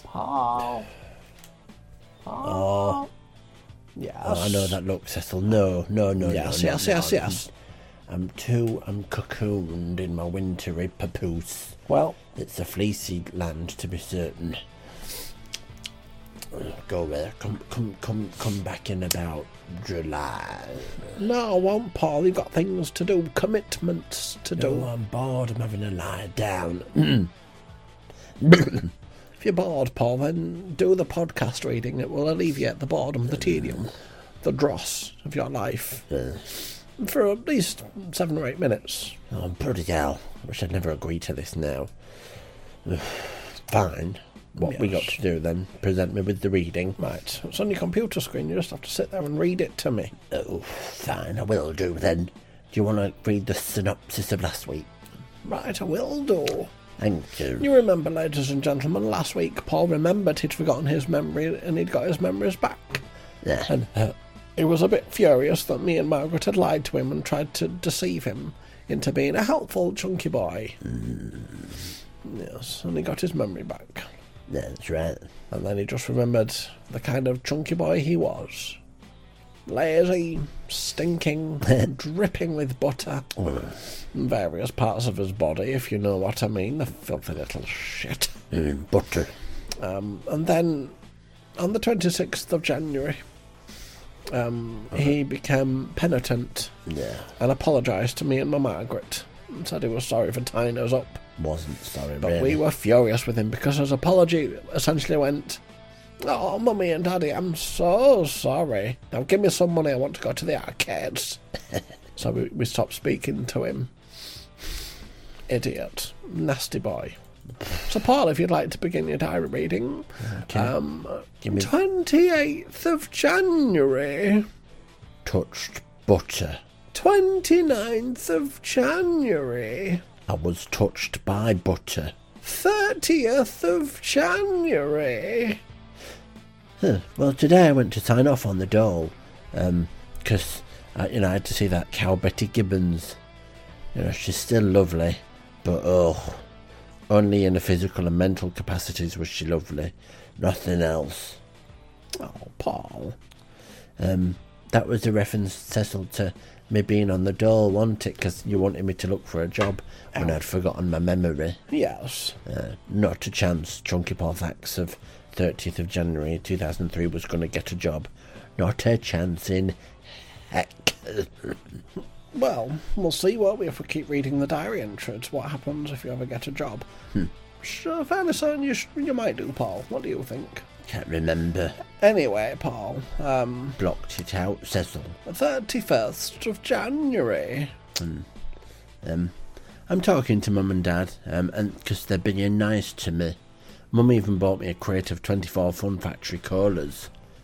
Paul. Oh. Yes. Oh, I know that look, Cecil. No. Yes, no, yes, no. yes, yes. I'm cocooned in my wintry papoose. Well, It's a fleecy land, to be certain. Go there. Come back in about July. no, I won't, Paul. You've got things to do, commitments to do. No, I'm bored. I'm having a lie down. If you're bored, Paul, then do the podcast reading. It will alleviate the boredom, the tedium, the dross of your life. For at least 7 or 8 minutes. Oh, bloody hell. I wish I'd never agreed to this now. Fine. What we got to do then? Present me with the reading. Right, it's on your computer screen. You just have to sit there and read it to me. Oh, fine, I will do then. Do you want to read the synopsis of last week? Right, I will do. Thank you. You remember, ladies and gentlemen, last week Paul remembered he'd forgotten his memory and he'd got his memories back. Yeah. And he was a bit furious that me and Margaret had lied to him and tried to deceive him into being a helpful, chunky boy. Yes, and he got his memory back. That's right. And then he just remembered the kind of chunky boy he was. Lazy, stinking, dripping with butter. In various parts of his body, if you know what I mean. The filthy little shit. Butter. And then, on the 26th of January, he became penitent Yeah. and apologised to me and my Margaret. And said he was sorry for tying us up. Wasn't sorry, But really. we were furious with him because his apology essentially went, "Oh, Mummy and Daddy, I'm so sorry. Now give me some money, I want to go to the arcades." So we stopped speaking to him. Idiot. Nasty boy. So, Paul, if you'd like to begin your diary reading. Give me 28th of January. touched butter. 29th of January. I was touched by butter. 30th of January. Well, today I went to sign off on the dole, because I had to see that cow Betty Gibbons. She's still lovely, but only in the physical and mental capacities was she lovely. Nothing else. Oh, Paul. That was a reference, Cecil, to me being on the dole, wasn't it? Because you wanted me to look for a job when I'd forgotten my memory. Yes. Not a chance. Chunky Paul Thax of 30th of January 2003 was going to get a job. Not a chance in heck. Well, we'll see, won't we, if we keep reading the diary entries. What happens if you ever get a job? Sure, fairly certain you might do, Paul. What do you think? Can't remember. Anyway, Paul, Blocked it out, Cecil. 31st of January. I'm talking to Mum and Dad, and because they're being nice to me. Mum even bought me a crate of 24 Fun Factory colas.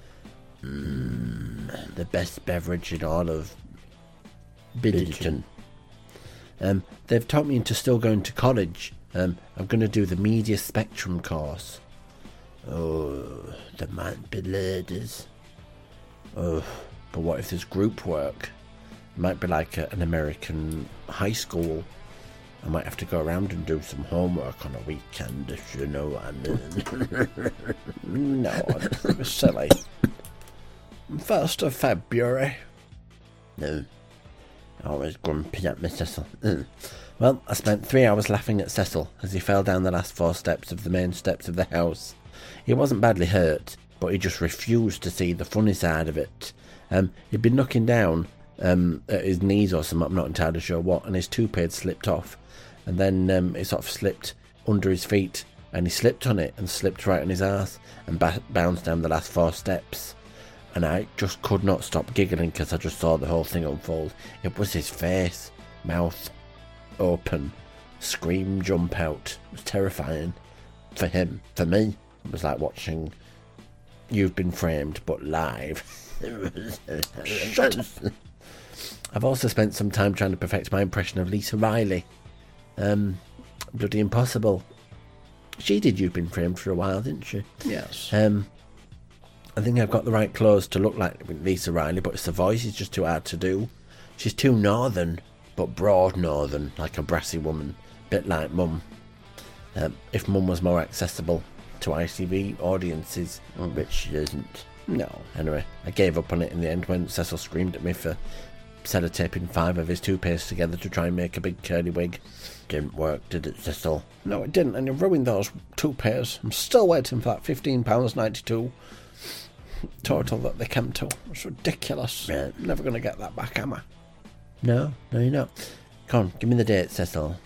The best beverage in all of Bidderton. They've taught me into still going to college. I'm going to do the Media Spectrum course. Oh, there might be ladies. Oh, but what if there's group work? It might be like an American high school. I might have to go around and do some homework on a weekend, if you know what I mean. No, it was silly. 1st of February. No. Always grumpy at me, Cecil. Well, I spent 3 hours laughing at Cecil as he fell down the last 4 steps of the main steps of the house. He wasn't badly hurt, but he just refused to see the funny side of it. He'd been knocking down at his knees or something, I'm not entirely sure what, and his toupee had slipped off. And then it sort of slipped under his feet, and he slipped on it and slipped right on his arse and bounced down the last 4 steps. And I just could not stop giggling because I just saw the whole thing unfold. It was his face, mouth open, scream jump out. It was terrifying for him. For me, it was like watching You've Been Framed, but live. Shut up. I've also spent some time trying to perfect my impression of Lisa Riley. Bloody impossible. She did You've Been Framed for a while, didn't she? Yes. I think I've got the right clothes to look like Lisa Riley, but it's the voice is just too hard to do. She's too northern, but broad northern, like a brassy woman, bit like Mum. If Mum was more accessible, to ITV audiences, which she isn't. No. Anyway, I gave up on it in the end when Cecil screamed at me for sellotaping 5 of his toupees together to try and make a big curly wig. Didn't work, did it, Cecil? No, it didn't, and you ruined those toupees. I'm still waiting for that £15.92 total that they came to. It's ridiculous. Yeah. Never going to get that back, am I? No, you're not. Come on, give me the date, Cecil.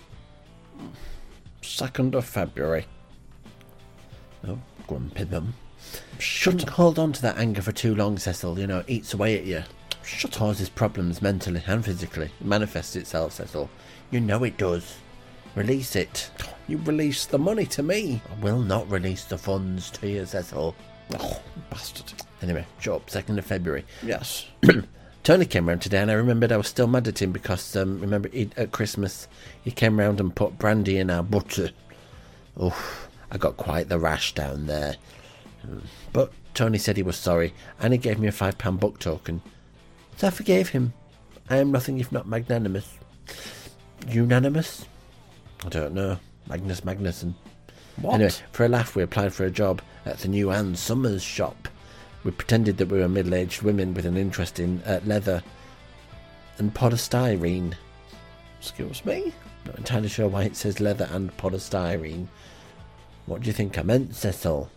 2nd of February. Oh, grumpy bum. Shut up. Hold on to that anger for too long, Cecil. You know, it eats away at you. Shut causes problems mentally and physically. It manifests itself, Cecil. You know it does. Release it. You release the money to me. I will not release the funds to you, Cecil. Oh, bastard. Anyway, shut up. 2nd of February. Yes. Tony came round today and I remembered I was still mad at him because, remember, at Christmas, he came round and put brandy in our butter. Oh, I got quite the rash down there. But Tony said he was sorry and he gave me a £5 book token. So I forgave him. I am nothing if not magnanimous. Unanimous? I don't know. Magnus Magnuson. What? Anyway, for a laugh, we applied for a job at the new Ann Summers shop. We pretended that we were middle-aged women with an interest in leather and polystyrene. Excuse me? Not entirely sure why it says leather and polystyrene. What do you think I meant, Cecil?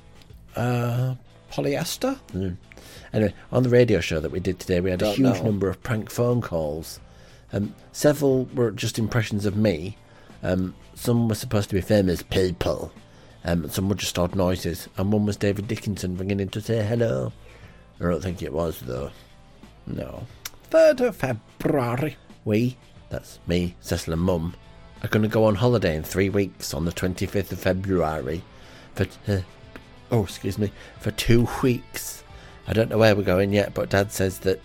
Polyester? Anyway, on the radio show that we did today, we had a huge number of prank phone calls. Several were just impressions of me. Some were supposed to be famous people. Some were just odd noises. And one was David Dickinson ringing in to say hello. I don't think it was, though. No. 3rd of February. We, that's me, Cecil and Mum, are going to go on holiday in 3 weeks on the 25th of February. For 2 weeks. I don't know where we're going yet, but Dad says that...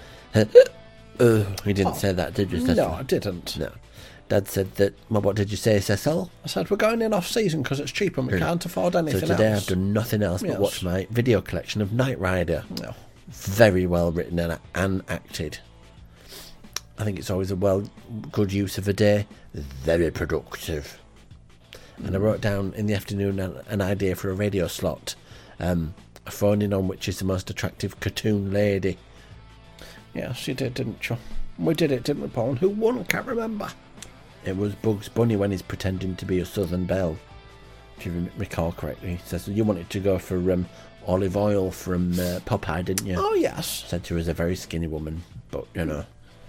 he didn't say that, did you, Cecil? No, I didn't. No. Dad said that... Well, what did you say, Cecil? I said we're going in off-season because it's cheap and we can't afford anything else. So today I've done nothing else but watch my video collection of Knight Rider. No. Very well written and acted. I think it's always a good use of a day. Very productive. And I wrote down in the afternoon an idea for a radio slot. A phone-in on which is the most attractive cartoon lady. Yes, you did, didn't you? We did it, didn't we, Paul? And who won? I can't remember. It was Bugs Bunny when he's pretending to be a Southern Belle. If you recall correctly. He says, you wanted to go for olive oil from Popeye, didn't you? Oh, yes. Said she was a very skinny woman, but, you know.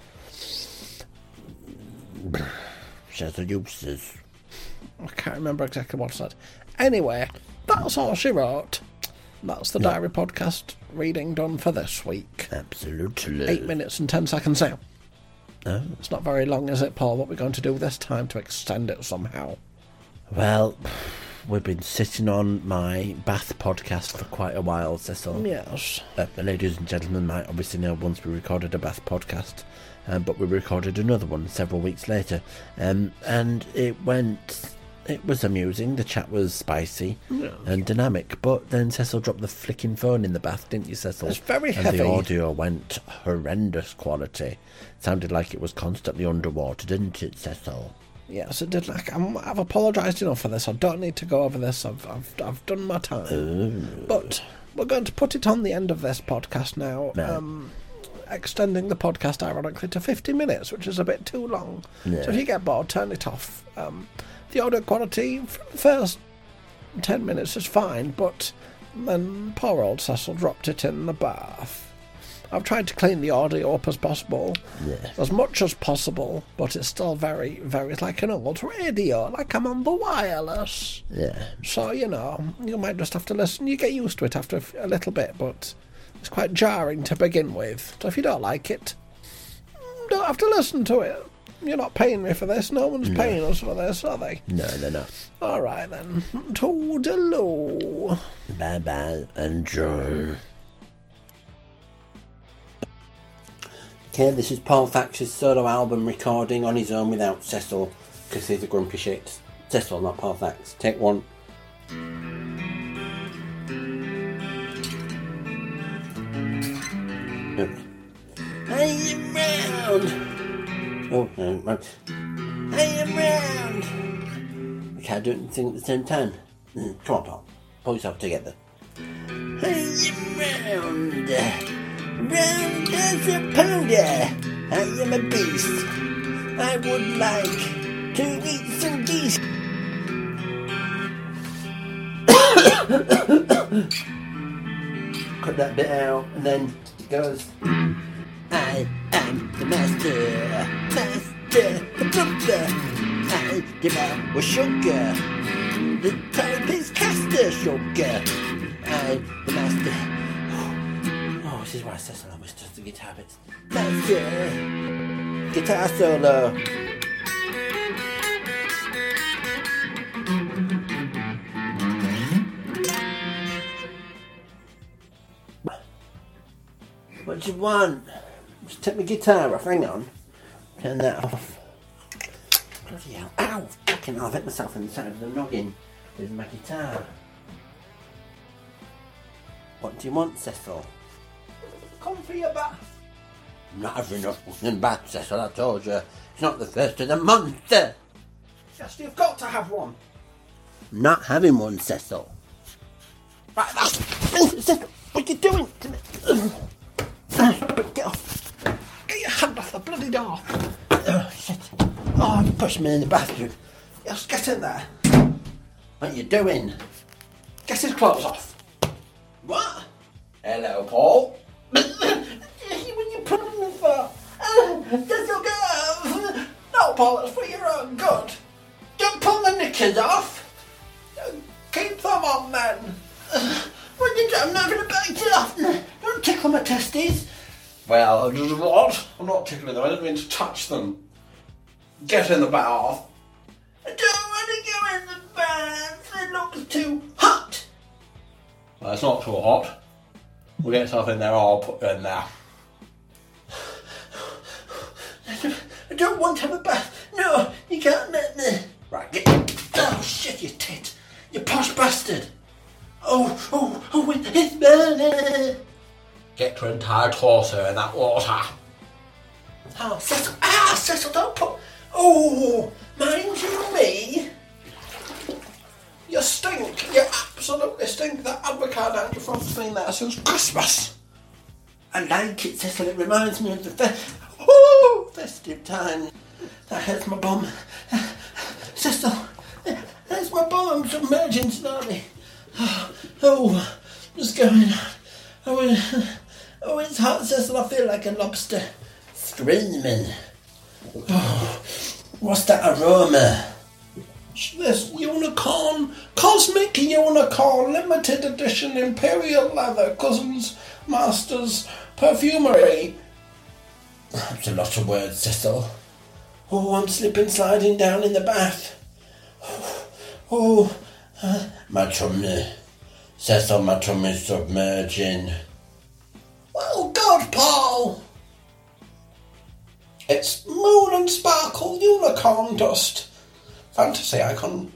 She has her uses. I can't remember exactly what I said. Anyway, that's all she wrote. That's the Diary Podcast reading done for this week. Absolutely. 8 minutes and 10 seconds now. Oh. It's not very long, is it, Paul? What we're going to do this time to extend it somehow? Well, we've been sitting on my Bath podcast for quite a while, Cecil. Yes. Ladies and gentlemen might obviously know once we recorded a Bath podcast, but we recorded another one several weeks later, and it was amusing. The chat was spicy and dynamic, but then Cecil dropped the flicking phone in the bath, didn't you, Cecil? It's very and heavy. The audio went horrendous quality. It sounded like it was constantly underwater, didn't it, Cecil? Yes, it did. I've apologised enough for this. I don't need to go over this. I've done my time. But we're going to put it on the end of this podcast now. No. Extending the podcast, ironically, to 50 minutes, which is a bit too long. Yeah. So if you get bored, turn it off. The audio quality for the first 10 minutes is fine, but then poor old Cecil dropped it in the bath. I've tried to clean the audio up as possible, as much as possible, but it's still very, very, it's like an old radio, like I'm on the wireless. Yeah. So, you know, you might just have to listen. You get used to it after a little bit, but it's quite jarring to begin with. So if you don't like it, you don't have to listen to it. You're not paying me for this. No one's paying us for this, are they? No, they're not. All right, then. Toodaloo. Bye-bye. Enjoy. Okay, this is Paul Thatcher's solo album recording on his own without Cecil, because he's a grumpy shit. Cecil, not Paul Thatcher. Take one. I am round. Oh, no. I am round. We can't do it at the same time. Come on, Paul. Pull yourself together. I am round as a pounder. I am a beast. I would like to eat some geese. Cut that bit out, and then it goes. I am the master, the butler. I devour sugar. The type is caster sugar. I, the master. Oh, this is why Cecil always does the guitar bits. Master, guitar solo. What do you want? Just take my guitar off, hang on. Turn that off. Bloody hell. Ow! Fucking hell, I've hit myself in the side of the noggin with my guitar. What do you want, Cecil? Come for your bath. I'm not having a fucking bath, Cecil, I told you. It's not the first of the month. Yes, you've got to have one. I'm not having one, Cecil. Right, Cecil, what are you doing to me? Get off. Get your hand off the bloody door. Oh, shit. Oh, you pushed me in the bathroom. Yes, get in there. What are you doing? Get his clothes off. What? Hello, Paul. What are you pulling me for? Cecil, get off. No, Paul, it's for your own good. Don't pull my knickers off. Keep them on, then. What did you? I'm not going to bite it off. Don't tickle my testes. Well, what? I'm not tickling them. I didn't mean to touch them. Get in the bath. I don't want to go in the bath. It looks too hot. Well, it's not too hot. We'll get yourself in there, I'll put you in there. I don't want to have a bath. No, you can't let me. Right, get... Oh, shit, you tit. You posh bastard. Oh, it's burning. Get your entire torso in that water. Oh, Cecil, don't put... Oh, mind you me. You stink. You absolutely stink. That avocado out your front's been there since Christmas. I like it, Cecil. It reminds me of the festive time. That hurts my bum. Cecil, there's my bum. I'm submerging slowly. What's going on? Oh, it's hot, Cecil. I feel like a lobster. Screaming. Oh, what's that aroma? This unicorn, cosmic unicorn, limited edition imperial leather, Cousins Masters perfumery. That's a lot of words, Cecil. Oh, I'm sliding down in the bath. My tummy. Cecil, my tummy's submerging. Oh, God, Paul! It's moon and sparkle unicorn dust. Fantasy icon.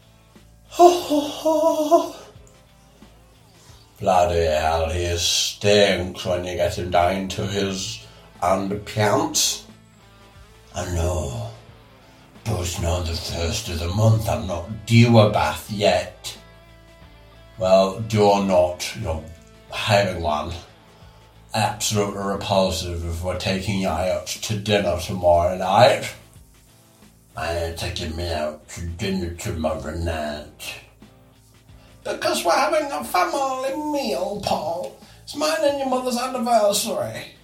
Bloody hell, he stinks when you get him down to his underpants. I know, but it's not the first of the month. I'm not due a bath yet. Well, you're not. You're having one. Absolutely repulsive if we're taking you out to dinner tomorrow night. You're taking me out to dinner tomorrow night. Because we're having a family meal, Paul. It's mine and your mother's anniversary.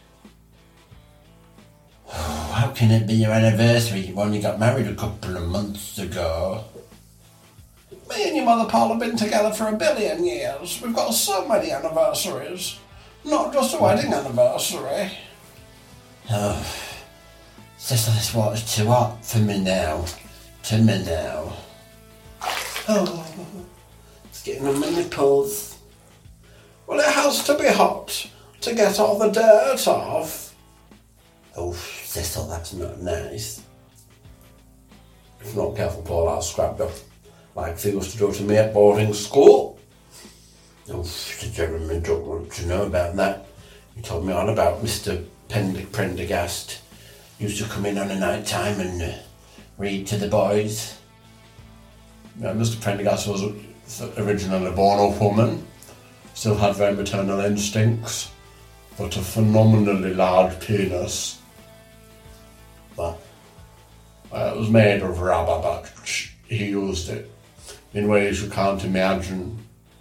How can it be your anniversary? You only got married a couple of months ago. Me and your mother, Paul, have been together for 1 billion years. We've got so many anniversaries. Not just a wedding anniversary. Oh, Cecil, this water's too hot for me now. Oh, it's getting on my nipples. Well, it has to be hot to get all the dirt off. Oh, Cecil, that's not nice. If you're not careful, Paul, I'll scrap you. Like they used to do to me at boarding school. Oh, the gentleman don't want to know about that. He told me all about Mr. Prendergast. Used to come in on a night time and read to the boys. Yeah, Mr. Prendergast was originally born a woman, still had very maternal instincts, but a phenomenally large penis. But it was made of rubber, but he used it in ways you can't imagine.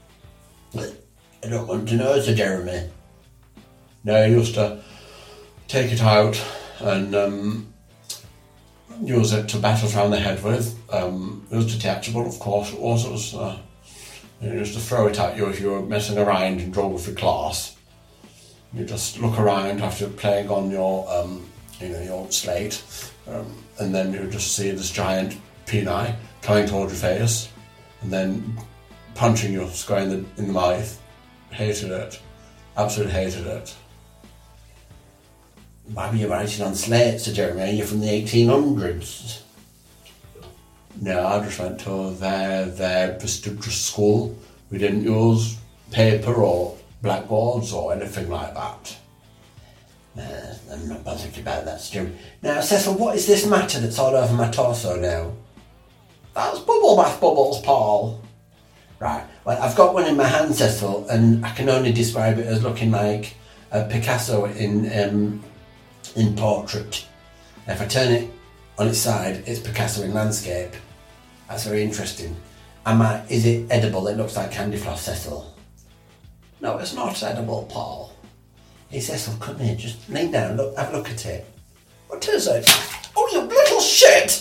I don't want to know, Sir Jeremy. No, he used to take it out and use it to bat us around the head with. It was detachable, of course. It was he used to throw it at you if you were messing around in geography class. You just look around after playing on your, your slate, and then you just see this giant peni coming towards your face, and then punching you square in the mouth. Hated it. Absolutely hated it. Why were you writing on slates, Sir Jeremy? You're from the 1800s. No, I just went to their prestigious school. We didn't use paper or blackboards or anything like that. I'm not bothered about that, Sir Jeremy. Now, Cecil, what is this matter that's all over my torso now? That's bubble bath bubbles, Paul. Right, well, I've got one in my hand, Cecil, and I can only describe it as looking like a Picasso in portrait. If I turn it on its side, it's Picasso in landscape. That's very interesting. Is it edible? It looks like candy floss, Cecil. No, it's not edible, Paul. Hey, Cecil, come here, just lay down, have a look at it. What is it? Oh, you little shit!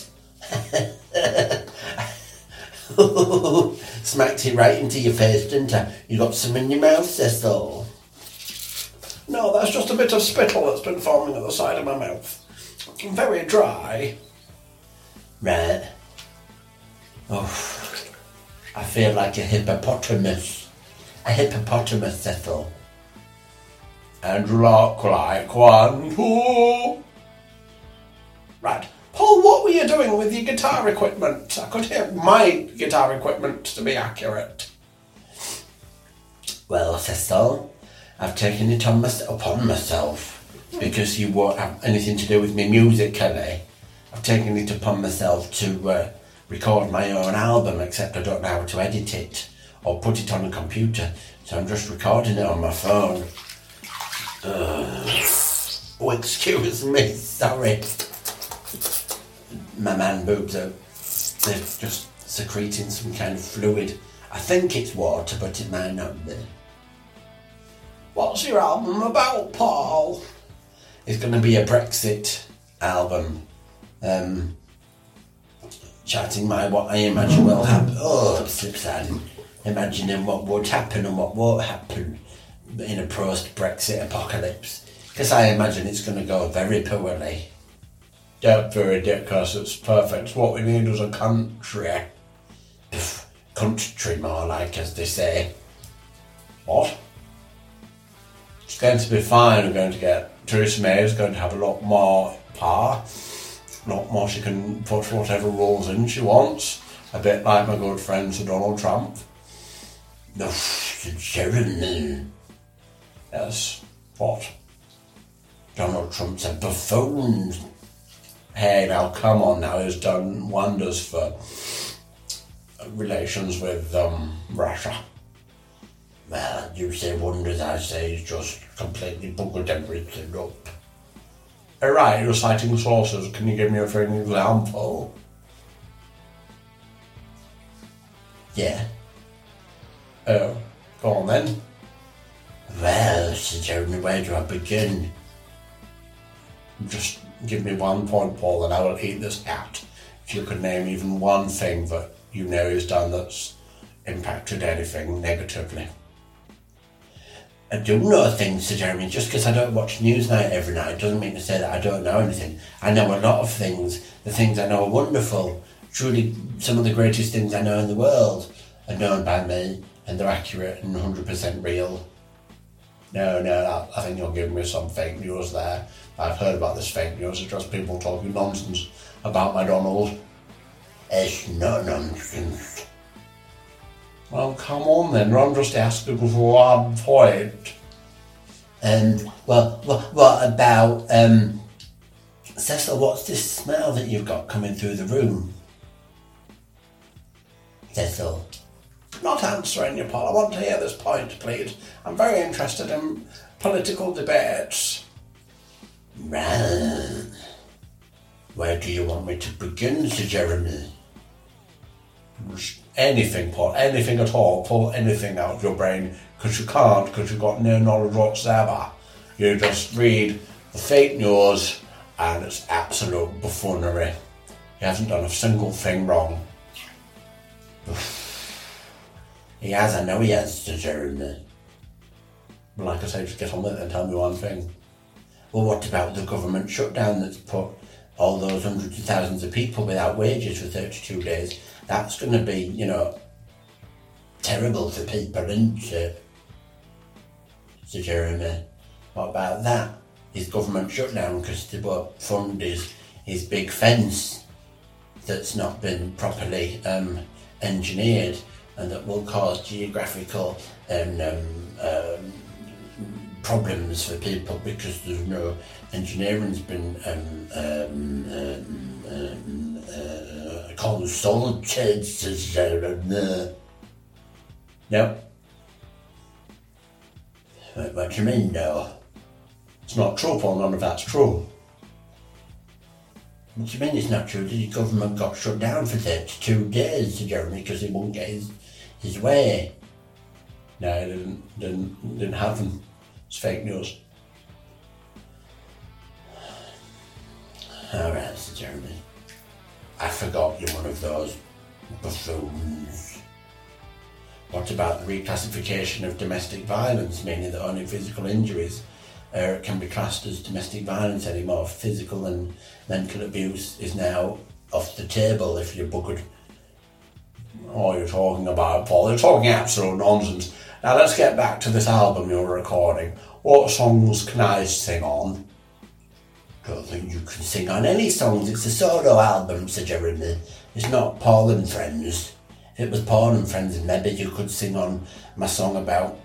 Smacked it right into your face, didn't I? You got some in your mouth, Cecil? No, that's just a bit of spittle that's been forming at the side of my mouth. Very dry. Right. Oh, I feel like a hippopotamus. A hippopotamus, Cecil. And you look like one too. Right. Paul, what were you doing with your guitar equipment? I could hear my guitar equipment, to be accurate. Well, Cecil, I've taken it upon myself, because you won't have anything to do with me musically. I've taken it upon myself to record my own album, except I don't know how to edit it or put it on a computer, so I'm just recording it on my phone. Oh, excuse me, sorry. My man boobs are, they're just secreting some kind of fluid. I think it's water, but it might not be. What's your album about, Paul? It's going to be a Brexit album. Chatting what I imagine will happen. Oh, subsiding. Imagining what would happen and what won't happen in a post-Brexit apocalypse. Because I imagine it's going to go very poorly. Don't be ridiculous, it's perfect. What we need is a country. Country, more like, as they say. What? It's going to be fine. We're going to get Theresa May is going to have a lot more power. A lot more, she can put whatever rules in she wants. A bit like my good friend Sir Donald Trump. No, Jeremy. Yes. What? Donald Trump's a buffoon. Hey, now come on now, he's done wonders for relations with Russia. Well, you say wonders, I say he's just completely buggered everything up. Alright, you're citing sources, can you give me an example? Yeah. Oh, go on then. Well, Sir Jeremy, where do I begin? Just give me 1 point, Paul, and I will eat this hat. If you could name even one thing that you know he's done that's impacted anything negatively. I do know things, Sir Jeremy. Just because I don't watch Newsnight every night doesn't mean to say that I don't know anything. I know a lot of things. The things I know are wonderful. Truly, some of the greatest things I know in the world are known by me, and they're accurate and 100% real. No, I think you're giving me some fake news there. I've heard about this fake news. It's just people talking nonsense about my Donald. It's not nonsense. Well, come on then. I'm just asking for 1 point. Well, what about, Cecil, what's this smell that you've got coming through the room? Cecil. Not answering you, Paul. I want to hear this point, please. I'm very interested in political debates. Right. Where do you want me to begin, Sir Jeremy? Anything, Paul. Anything at all. Pull anything out of your brain. Because you can't, because you've got no knowledge whatsoever. You just read the fake news and it's absolute buffoonery. He hasn't done a single thing wrong. He has, I know he has, Sir Jeremy. Well, like I say, just get on with it and tell me one thing. Well, what about the government shutdown that's put all those hundreds of thousands of people without wages for 32 days? That's going to be, terrible for people, isn't it? Sir Jeremy, what about that? His government shutdown because they won't fund his big fence that's not been properly engineered and that will cause geographical problems for people because there's no engineering's been consulted. No. What do you mean, no? It's not true, Paul. None of that's true. What do you mean it's not true? The government got shut down for 32 days, Sir Jeremy, because he wouldn't get his way. No, it didn't happen. It's fake news. All right, Sir Jeremy. I forgot you're one of those buffoons. What about the reclassification of domestic violence, meaning that only physical injuries can be classed as domestic violence anymore? Physical and mental abuse is now off the table if you're buggered. What are you talking about, Paul? You're talking absolute nonsense. Now let's get back to this album you're recording. What songs can I sing on? I don't think you can sing on any songs. It's a solo album, Sir Jeremy. It's not Paul and Friends. If it was Paul and Friends, maybe you could sing on my song about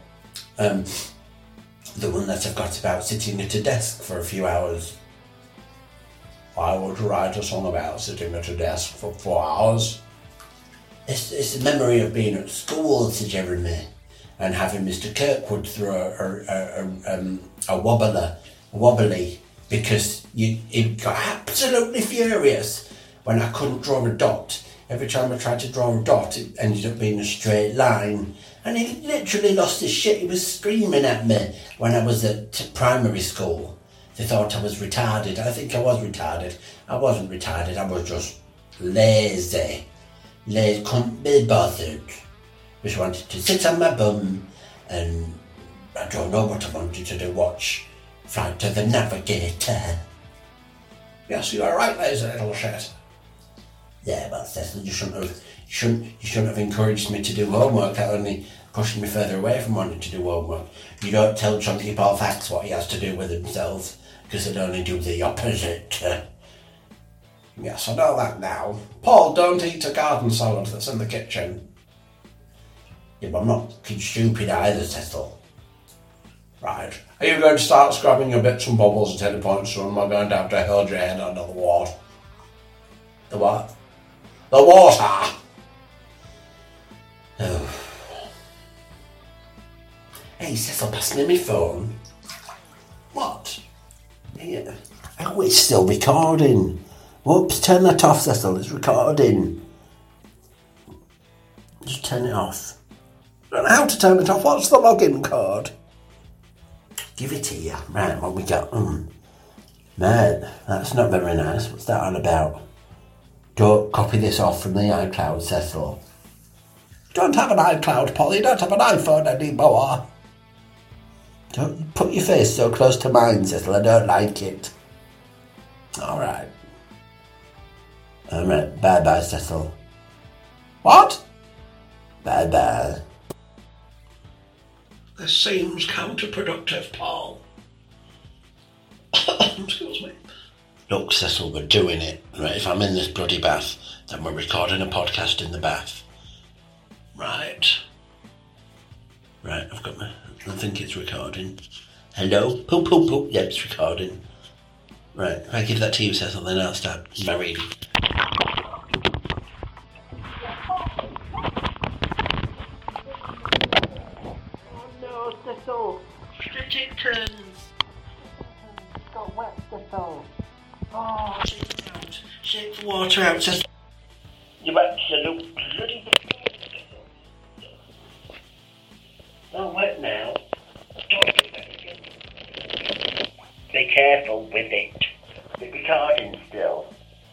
the one that I've got about sitting at a desk for a few hours. Why would you write a song about sitting at a desk for 4 hours? It's a memory of being at school, Sir Jeremy, and having Mr. Kirkwood throw a wobbly, because he got absolutely furious when I couldn't draw a dot. Every time I tried to draw a dot, it ended up being a straight line. And he literally lost his shit. He was screaming at me when I was at primary school. They thought I was retarded. I think I was retarded. I wasn't retarded. I was just lazy. Couldn't be bothered. Just wanted to sit on my bum and I don't know what I wanted to do. Watch Flight of the Navigator. Yes, you are right, lazy little shit. Yeah, but Cecil, you shouldn't have encouraged me to do homework. That only pushed me further away from wanting to do homework. You don't tell Chunky Paul Facts what he has to do with himself, because he'd only do the opposite. Yes, I know that now. Paul, don't eat a garden salad that's in the kitchen. Yeah, but I'm not stupid either, Cecil. Right. Are you going to start scrubbing your bits and bubbles at any point soon? We're going to have to hold your head under the water. The what? The water! Oh. Hey, Cecil, pass me my phone. What? Yeah. Oh, it's still recording. Whoops, turn that off, Cecil. It's recording. Just turn it off. I don't know how to turn it off. What's the login code? Give it here. Right, what we got? Mate, that's not very nice. What's that all about? Don't copy this off from the iCloud, Cecil. Don't have an iCloud, Paul. You don't have an iPhone anymore. Don't put your face so close to mine, Cecil. I don't like it. Alright. Alright, bye-bye, Cecil. What? Bye-bye. This seems counterproductive, Paul. Excuse me. Look, Cecil, we're doing it. Right, if I'm in this bloody bath, then we're recording a podcast in the bath. Right. Right, I think it's recording. Hello? Poop, poop, poop. Yep, it's recording. Right, if I give that to you, Cecil, then I'll start my reading. Oh, shake the water out, Cecil. You absolute bloody... Don't work now. Be careful with it. It's retarding still.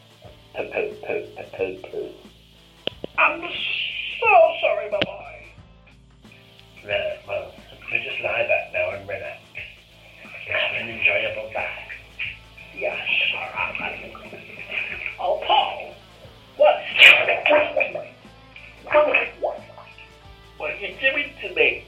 Poo. I'm so sorry, my boy. Right, well, we just lie back now and relax. Have an enjoyable bath. Yes, alright. Oh, Paul. What? What are you doing to me?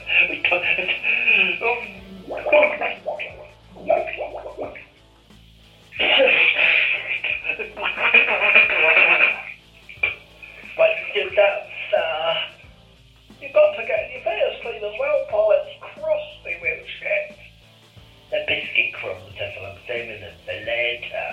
What did that, sir? You've got to get your face clean as well, Paul. It's crusty with shit. The biscuit crumbs, Cecil, I'm saving them for later.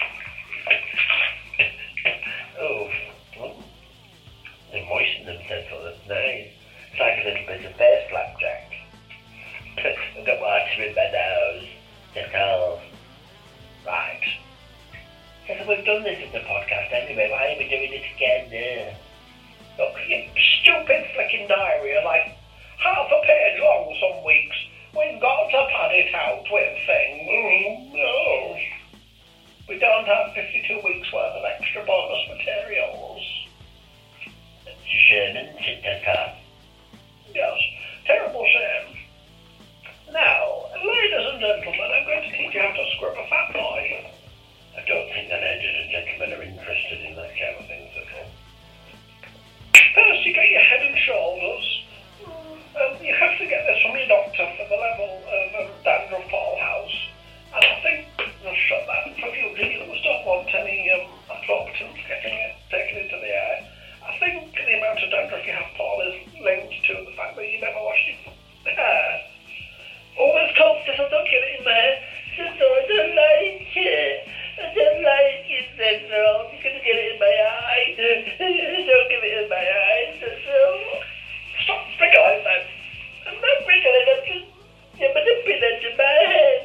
Oh, they moisten them, Cecil, that's nice. It's like a little bit of face flapjack. I've got water in my nose, Cecil. Right. Cecil, we've done this in the podcast anyway, why are we doing it again now? Look, you stupid flicking diary is like half a page long some weeks. We've got to pad it out with things. No. We don't have 52 weeks worth of extra bonus materials. It's a shame, isn't it, Cecil? Yes, terrible shame. Now, ladies and gentlemen, I'm going to teach you how to scrub a fat boy. I don't think the ladies and gentlemen are interested in that kind of thing, Cecil. First, you get your head and shoulders. You have to get this from your doctor for the level of dandruff Paul House. And I think, I'll shut that for you dealers, don't want any absorbents taken into the air. I think the amount of dandruff you have, Paul, is linked to the fact that you never wash your hair. Oh, it's cold, Cecil, don't get it in there. Cecil, I don't like it. I don't like it, Cecil. You're going to get it in my eye. Don't get it in my eye, Cecil. Stop wriggling then. I'm not wriggling, I'm just nipping into my head.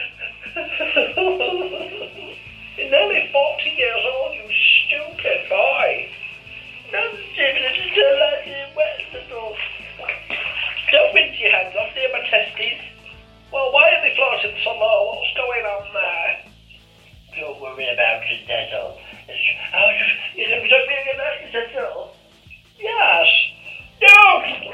You're nearly 40 years old, you stupid boy. Don't like it wet, Cecil. Don't rinse your hands off near my testes. Well, why are they floating so low? What's going on there? Don't worry about it, Cecil. You don't really like it, Cecil? Yes. No!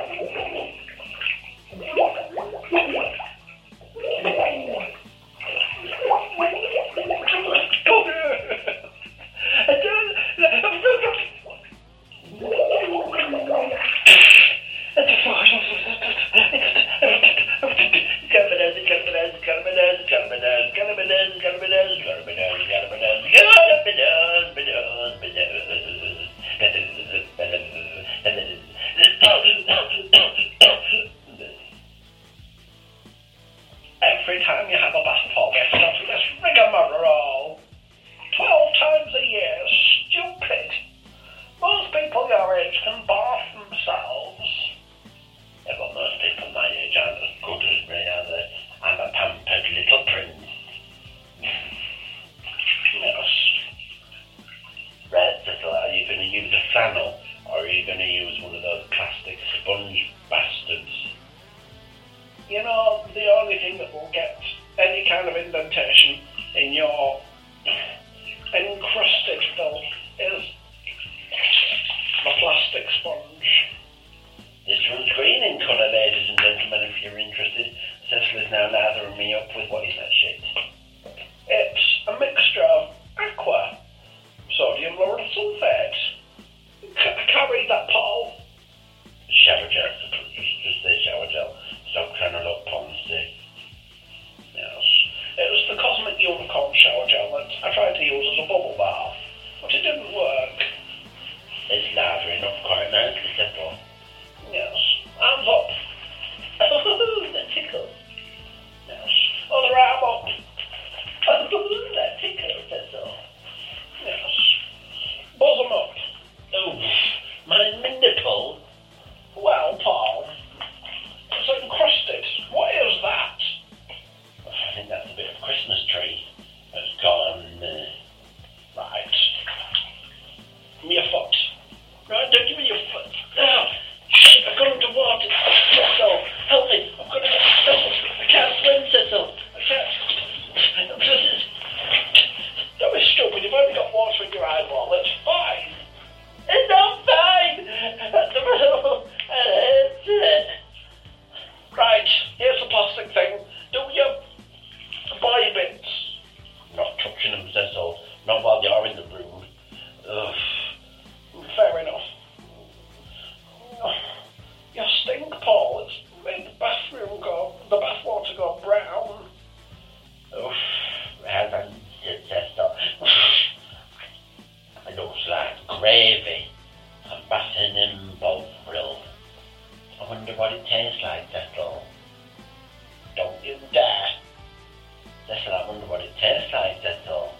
gravy and batten and bovril. I wonder what it tastes like, Cecil. Don't you dare. Cecil, I wonder what it tastes like, Cecil.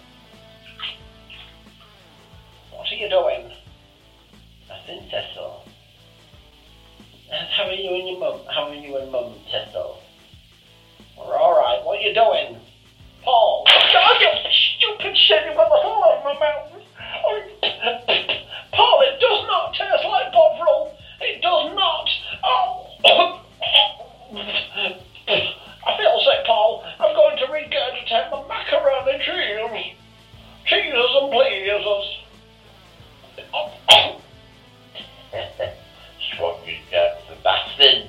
What are you doing? Nothing, Cecil. How are you and your mum? How are you and mum, Cecil? We're alright. What are you doing? Paul! Oh, you stupid shit! You've got the whole of my mouth! Oh, Paul, it does not taste like bovril! It does not! Oh! I feel sick, Paul. I'm going to regurgitate my macaroni cheese. Jesus and pleases. That's what you get for bastard.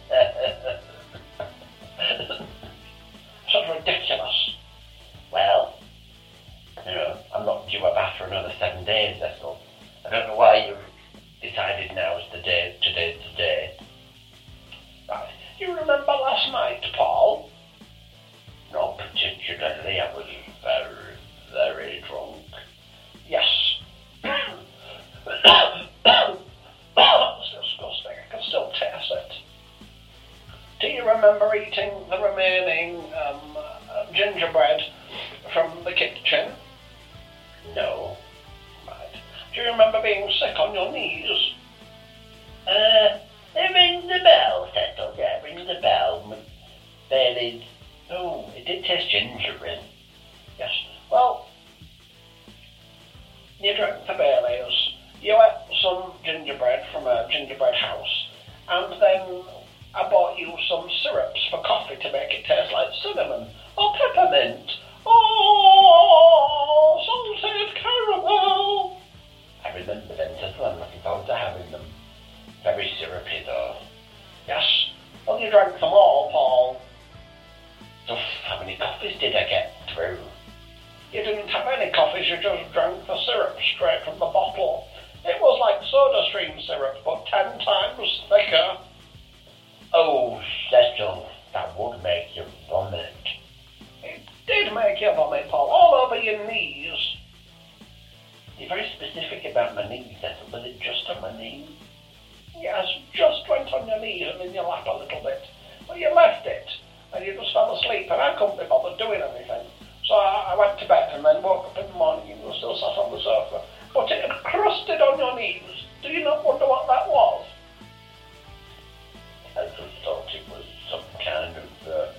Sounds ridiculous. Well, I'm not due a bath for another 7 days, Cecil. I don't know why you've decided now is the day, today's the day. Right. You remember last night, Paul? Not particularly. I was very, very drunk. Yes. That's disgusting. I can still taste it. Do you remember eating the remaining gingerbread from the kitchen? No. Right. Do you remember being sick on your knees? It rings a bell, Cecil. Yeah, it rings a bell. Bailey's. Oh, it did taste gingerbread. Yes. Well, you drank the Baileys. You ate some gingerbread from a gingerbread house, and then I bought you some syrups for coffee to make it taste like cinnamon or peppermint. Oh, salted caramel. I remember them, Cecil. I'm looking forward to having them. Very syrupy, though. Yes. Well, you drank them all, Paul. So, how many coffees did I get through? You didn't have any coffees. You just drank the syrup straight from the bottle. It was like SodaStream syrup, but 10 times thicker. Oh, Cecil, that would make you vomit. It did make you vomit, Paul, all over your knees. You're very specific about my knees, Cecil. Was it just on my knees? Yes, just went on your knees and in your lap a little bit. But you left it, and you just fell asleep, and I couldn't be bothered doing anything. So I went to bed and then woke up in the morning and you were still sat on the sofa. But it had crusted on your knees. Do you not wonder what that was? I just thought it was some kind of,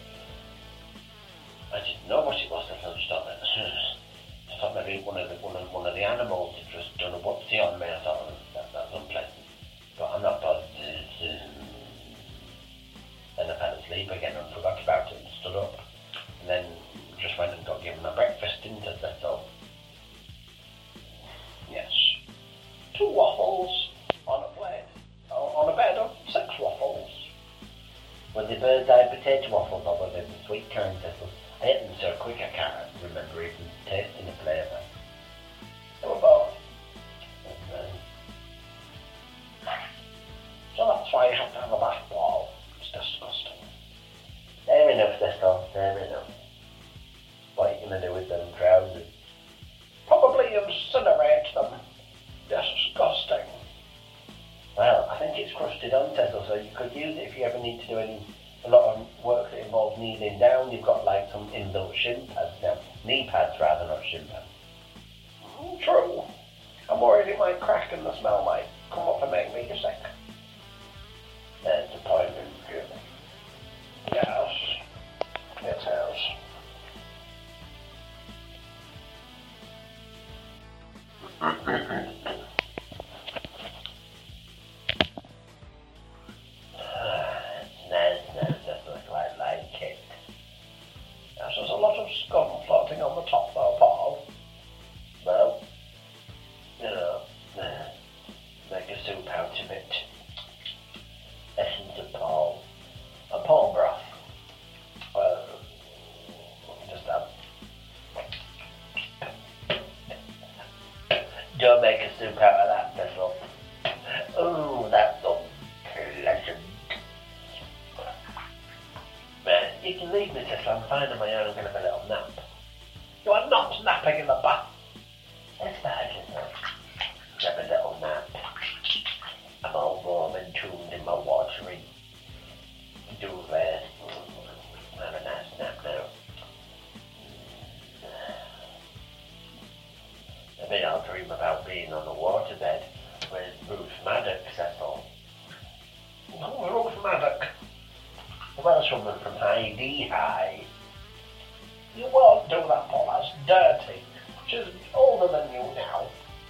I didn't know what it was. I thought maybe one of the animals had just done a whoopsie on me. I thought that's unpleasant. But I'm not bothered. Then I fell asleep again and forgot about it and stood up. And then just went and got given my breakfast, didn't I, Cecil? Yes. 2 waffles on a plate. On a bed of 6 waffles. Were they bird's eye potato waffles or were they the sweet kind, Cecil? I ate them so quick I can't remember even tasting the flavour. They were both. So that's why you have to have a bath, Paul. It's disgusting. Fair enough, Cecil. Fair enough. What are you going to do with them trousers? Probably incinerate them. Disgusting. Well, I think it's crusted on, Cecil, so you could use it if you ever need to do a lot of work that involves kneeling down. You've got like some inbuilt shin pads now. Knee pads rather, not shin pads. True. I'm worried it might crack and the smell might come up and make me sick. That's a disappointment, really. Yes, it has. That's quite like it. Yes, there's a lot of scum floating on the top though, Paul. Well, make a soup out of it. Essence of Paul. A Paul broth. Just that. Don't make a soup out of that, Cecil. Ooh, that's unpleasant. You can leave me, Cecil. I'm fine on my own. I'm going to have a little nap. You are not napping in the bath. It's fine, Cecil. Have a little Maybe I'll dream about being on a waterbed with Ruth Maddox, Cecil. Oh, Ruth Maddox. The Welsh woman from Heidi High. You won't do that, Paul. That's dirty. She's older than you now.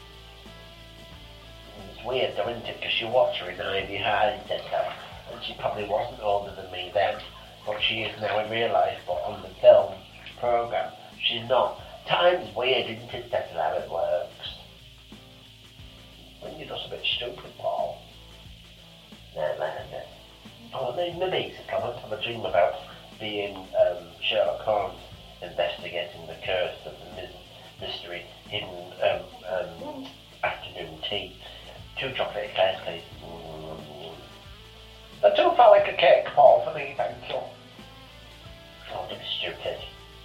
It's weird though, isn't it? Because you watch her in Heidi High, Cecil, and she probably wasn't older than me then, but she is now in real life, but on the film programme, she's not. Time's weird, isn't it, Cecil, how it works? When you're just a bit stupid, Paul. No, oh, maybe it's a comment. Have a dream about being Sherlock Holmes investigating the curse of the mystery hidden afternoon tea. 2 chocolate eclairs, please. They're too phallic a cake, Paul, for me, thank you. Oh, don't be stupid.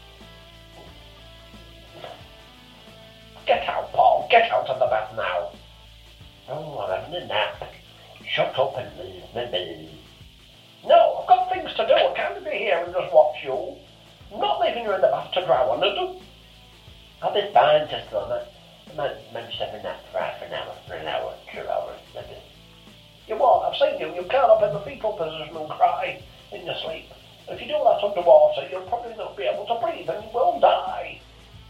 Get out, Paul. Get out of the bath now. Oh, I'm having a nap. Shut up and leave me be. No, I've got things to do. I can't be here and just watch you. I'm not leaving you in the bath to drown. I'll be fine, just a moment. I might just have a nap for half an hour, 2 hours, maybe. You won't. I've seen you. You curl up in the fetal position and cry in your sleep. If you do that underwater, you'll probably not be able to breathe and you will die.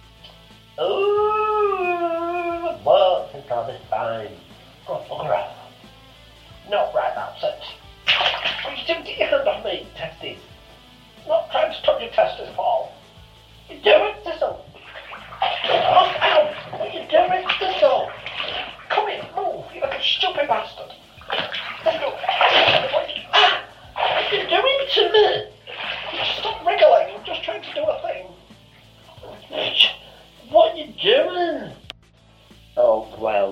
Ooh, well, since I'll be fine. Oh, bugger off. No, right, that's it. Oh, you didn't get your hand off me, testes. Not trying to touch your testes, Paul. You do it, Thistle. Oh, ow! What are you doing, Thistle? Come here, move, you little stupid bastard. Thistle. What are you doing to me? Stop wriggling, I'm just trying to do a thing. What are you doing? Oh,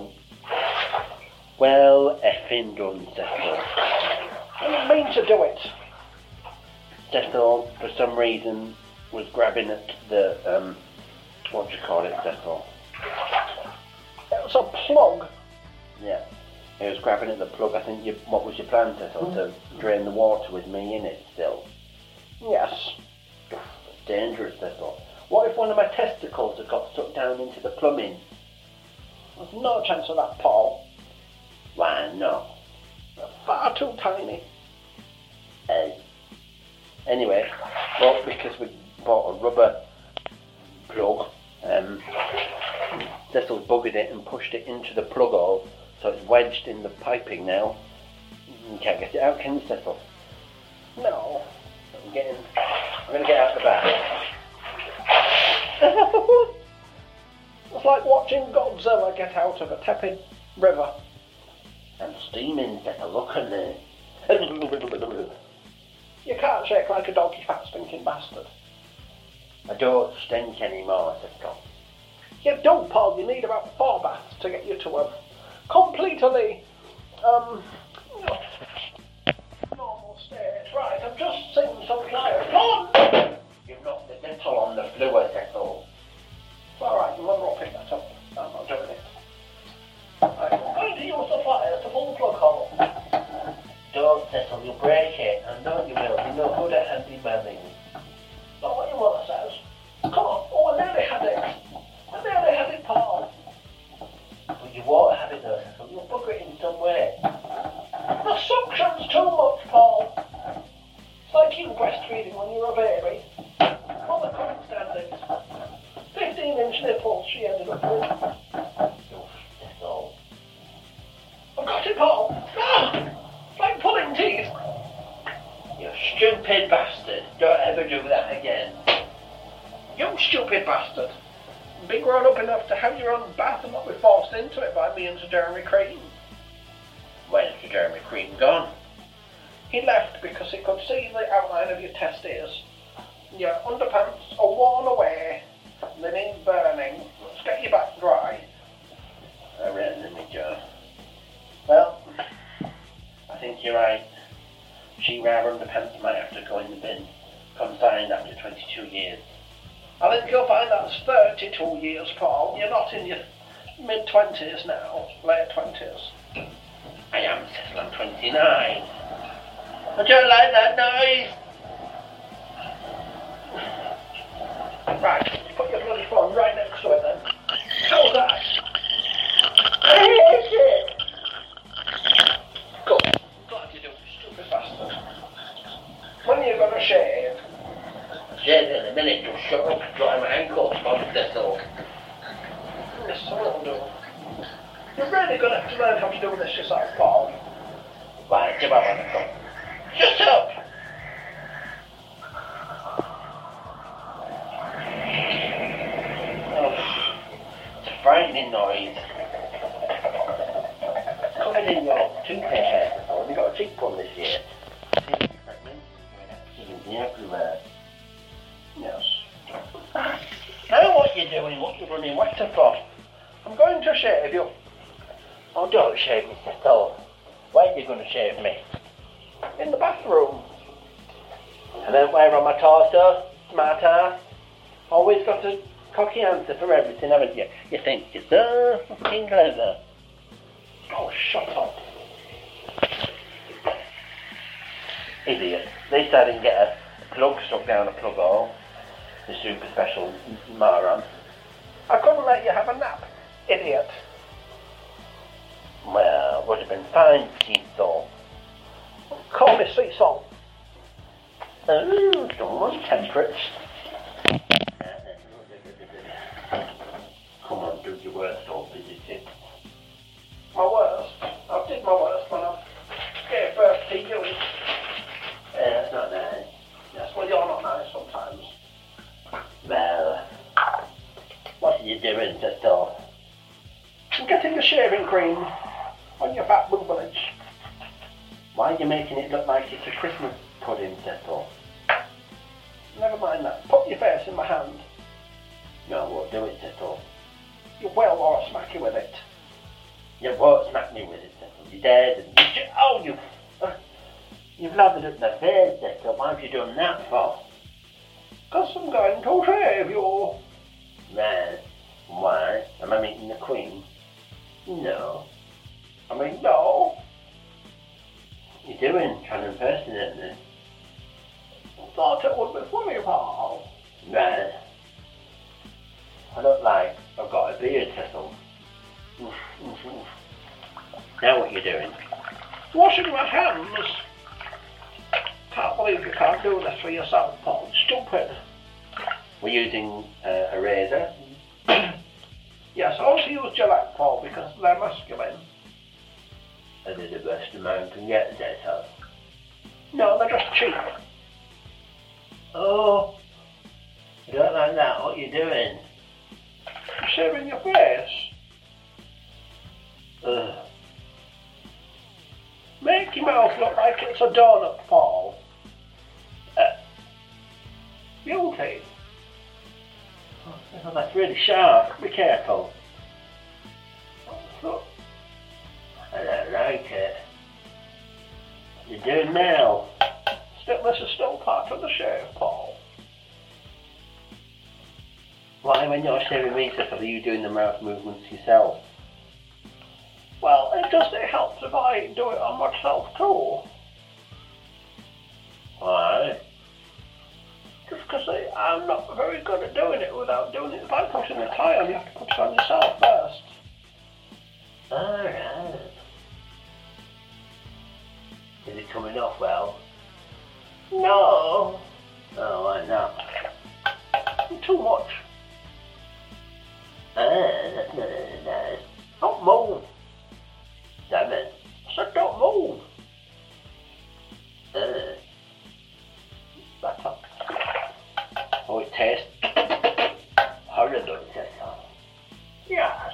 well, effing done, Cecil. I didn't mean to do it. Cecil, for some reason, was grabbing at the, what do you call it, Cecil? It was a plug. Yeah, he was grabbing at the plug. I think, what was your plan, Cecil, to drain the water with me in it still? Yes. It's dangerous, Cecil. What if one of my testicles had got stuck down into the plumbing? There's no chance of that, Paul. Why not? They're far too tiny. Anyway, well, because we bought a rubber plug, Cecil buggered it and pushed it into the plug hole, so it's wedged in the piping now. You can't get it out, can you, Cecil? No. I'm going to get out the bath. It's like watching Godzilla get out of a tepid river. I'm steaming, Cecil, look at me. You can't shake like a dog, you fat stinking bastard. I don't stink anymore, Cecil. You don't, Paul. You need about 4 baths to get you to a completely, normal state. Right, I'm just singing some clients. On! You've knocked the dental on the floor, Cecil. Alright, you wonder I'll pick that up. I'm not doing it. Right, I'm going to use the fire to pull the plug hole. Don't, Cecil, you'll break it. I know you will. You're no good at handy-manning. Not what your mother says. Come on. Oh, I nearly had it. I nearly had it, Paul. But you won't have it though, Cecil. You'll bugger it in some way. The suction's too much, Paul. It's like you breastfeeding when you're a baby. Mother couldn't stand it. 15-inch nipples she ended up with. Cecil. I've got it, Paul. Ah! It's like pulling teeth. You stupid bastard. Don't ever do that again. You stupid bastard. Be grown up enough to have your own bath and not be forced into it by me and Sir Jeremy Cream. Where's Sir Jeremy Cream gone? He left because he could see the outline of your testes. Your underpants are worn away. They need burning. Let's get you back dry. I reckon me, Joe. Well, I think you're right. She-Ra underpants might have to go in the bin. Consigned after 22 years. I think you'll find that's 32 years, Paul. You're not in your mid-20s now, late 20s. I am, Cecil, I'm 29. I don't like that noise. Right, put your bloody phone right next to it then. How's that? do. You're really going to have to learn how to do this yourself, Paul. Right, give up on it. Shut up! Oh, it's a frightening noise. Coming in your toothpaste hair. Oh, you got a cheek one this year. Absolutely everywhere. Yes. Now what you're doing, what you're running water for? I'm going to shave you. Oh, don't shave me, Cecil. Where are you going to shave me? In the bathroom. And then where on my torso? Smart ass. Always got a cocky answer for everything, haven't you? You think you're so fucking clever. Oh, shut up. Idiot. At least I didn't get a plug stuck down a plug hole. The super special moron. I couldn't let you have a nap, idiot. Well, would have been fine, Cecil. Call me Cecil. Oh, someone temperate. Come on, do your worst, old visitor. My worst. I did my worst when I gave birth to you. That's not nice. Yes, well, you're not nice sometimes. Well, what are you doing, Cecil? I'm getting the shaving cream on your fat boobage. Why are you making it look like it's a Christmas pudding, Cecil? Never mind that. Put your face in my hand. No, I won't do it, Cecil. You will, or I'll smack you with it. You won't smack me with it, Cecil. You dared and you've lathered up the face, Cecil. Why have you done that for? 'Cause I'm going to shave you. Right. Why? Am I meeting the Queen? No. I mean, no. What are you doing? Trying to impersonate me? I thought it would be funny, Paul. Right. I look like I've got a beard, Cecil. Now what are you doing? Washing my hands. Can't believe you can't do this for yourself, Paul. Stupid. We're using a razor. Yes, I also use Gillette, Paul, because they're masculine. Are they the best a man can get, Cecil? No, they're just cheap. Oh, you don't like that? What are you doing? You're shaving your face. Ugh. Make your mouth look like it's a donut, Paul. Guilty. Oh, that's really sharp. Be careful. Look, I don't like it. What are you doing now? this is still part of the shave, Paul. Why, when you're shaving me, Cecil, are you doing the mouth movements yourself? Well, it helps if I do it on myself too. Why? Just because I'm not very good at doing it without doing it. If I'm putting a tie on, you have to put it on yourself first. Alright. Is it coming off well? No, Oh, why not? too much. That's not really nice. Don't move. Damn it. I said don't move. Better. Oh, it tastes horrible, Cecil. Yes.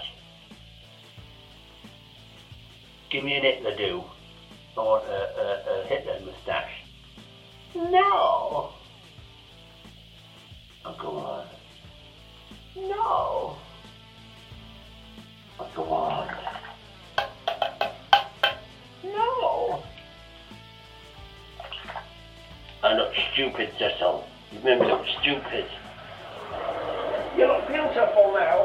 Give me an Hitler do. I want a Hitler moustache. No. Oh, go on. No. Oh, go on. No. I'm not stupid, Cecil. You made me look stupid. You look beautiful now.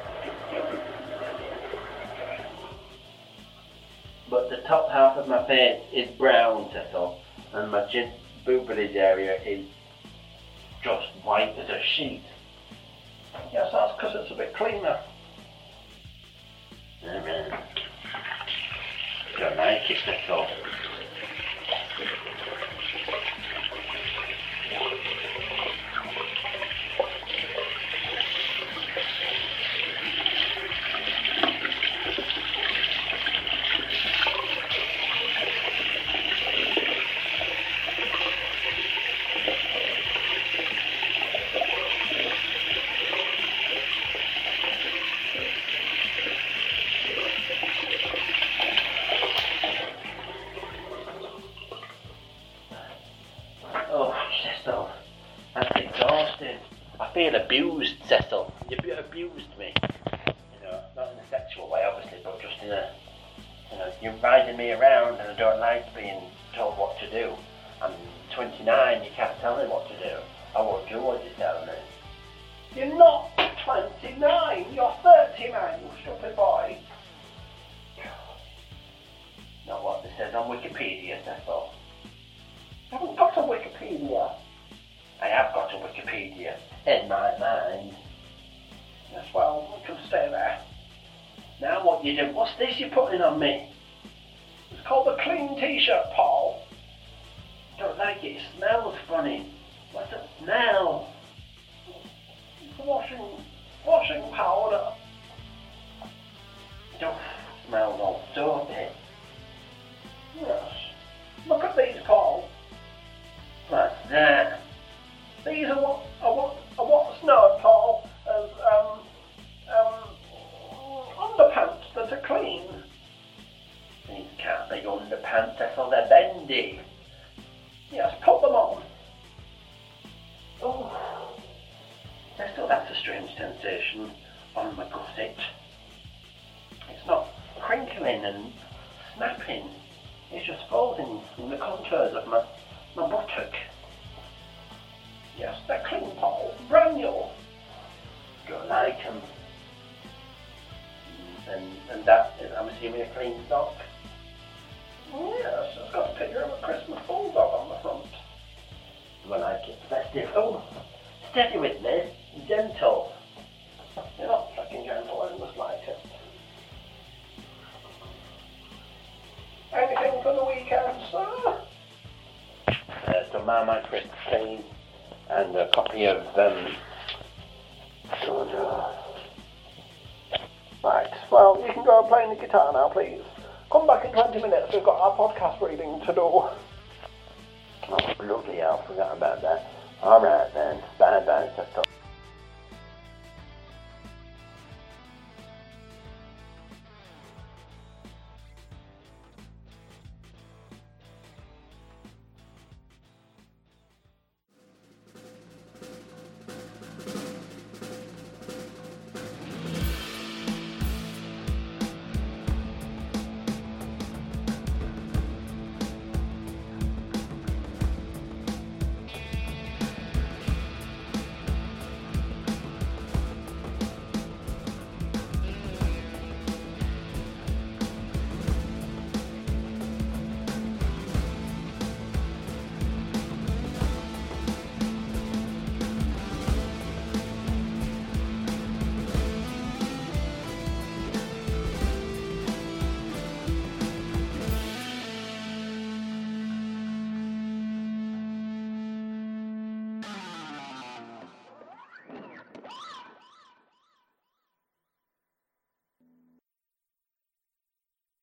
But the top half of my face is brown, Cecil, and my chin boobage area is just white as a sheet. Yes, that's because it's a bit cleaner. Alright. Don't like it, Cecil. abused, Cecil. You abused me. You know, not in a sexual way, obviously, but just in a, you know, you're riding me around and I don't like being told what to do. I'm 29, you can't tell me what to do. I won't do what you tell me. You're not 29, you're 39, you stupid boy. Not what this says on Wikipedia, Cecil. I haven't got a Wikipedia. I have got a Wikipedia in my mind. Yes, well, we can stay there. Now what you do, what's this you're putting on me? It's called a clean t-shirt, Paul. Don't like it, it smells funny. What's the smell? It's washing powder. It smells all soapy. Yes. Look at these, Paul. What's that? These are what's known, Paul, as underpants that are clean. These can't be underpants, Cecil, they're bendy. Yes, put them on. Oh, Cecil, that's a strange sensation on my gusset. It's not crinkling and snapping. It's just folding in the contours of my buttock. Yes, they're clean, Paul. Brand new. Don't like them. And that is, I'm assuming, a clean sock. Yes, it's got a picture of a Christmas bulldog on the front. Do I like it? Festive. Oh, steady with me. Gentle. You're not fucking gentle in the slightest. Anything for the weekend, sir? Some Marmite crisps, please. And a copy of, Right, well, you can go and play the guitar now, please. Come back in 20 minutes, we've got our podcast reading to do. Oh, bloody hell, forgot about that. Alright then, bye-bye,